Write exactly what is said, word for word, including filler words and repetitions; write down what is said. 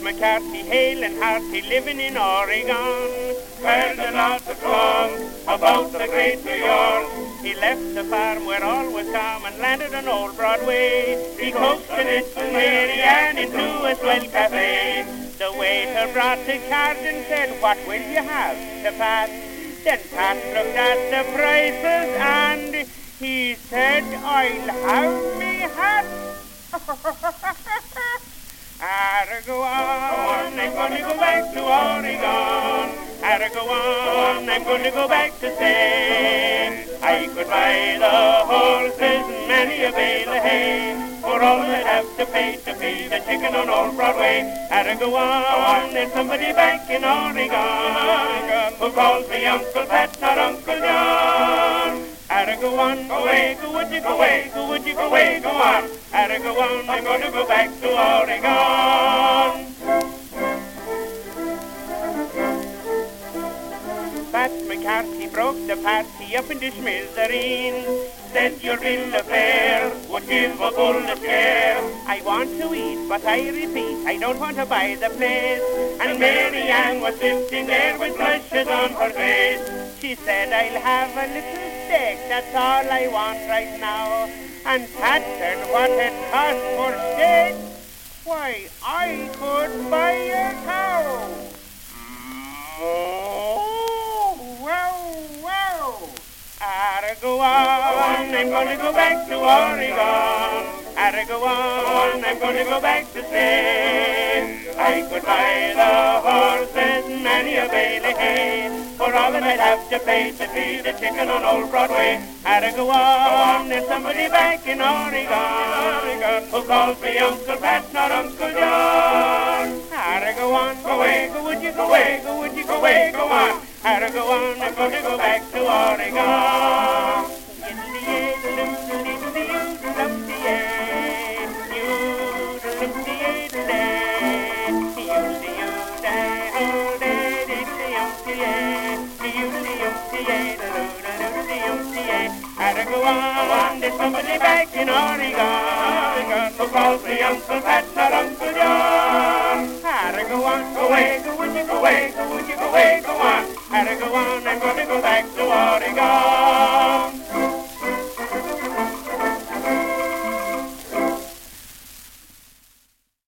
McCarthy, hale and hearty, living in Oregon. Heard a lot of talk about the great New York. He left the farm where all was calm and landed on Old Broadway. He coasted it to Mary Ann into a swell cafe. The waiter brought the card and said, "What will you have to Pat?" Then Pat looked at the prices and he said, "I'll have me hat." I'll go on, I'm gonna go back to Oregon. I'll go on, I'm gonna go back to say I could buy the horses, many a bale of hay, for all I'd have to pay to feed a chicken on Old Broadway. I'll go on, there's somebody back in Oregon who calls me Uncle Pat, not Uncle John. I'll go on, go away, go would you go away, go would you go away, go on. I'll go on, I'm going to go back to Oregon. Pat McCarthy broke the party up into smithereens. Said your bill of fare would give a bull a scare. I want to eat, but I repeat, I don't want to buy the place. And Mary Ann was sitting there with blushes on her face. She said, "I'll have a little steak, that's all I want right now." And Pat said, "What it cost for steak? Why, I could buy a cow." Oh, wow, wow. I'll go on, I'm gonna go back to Oregon. I'll go on, I'm gonna go back to say I could buy the horses, many a bale of hay, for all that I'd have to pay to feed a chicken on Old Broadway. I'll go on, there's somebody back in Oregon who calls me Uncle Pat, not Uncle John. I'll go on, go away, go would you go away, go would you go away, go on. I'll go on, I'm going to go back to Oregon. I'll go on, there's somebody back in Oregon who calls me Uncle Pat, not Uncle John. I'll go on, go away,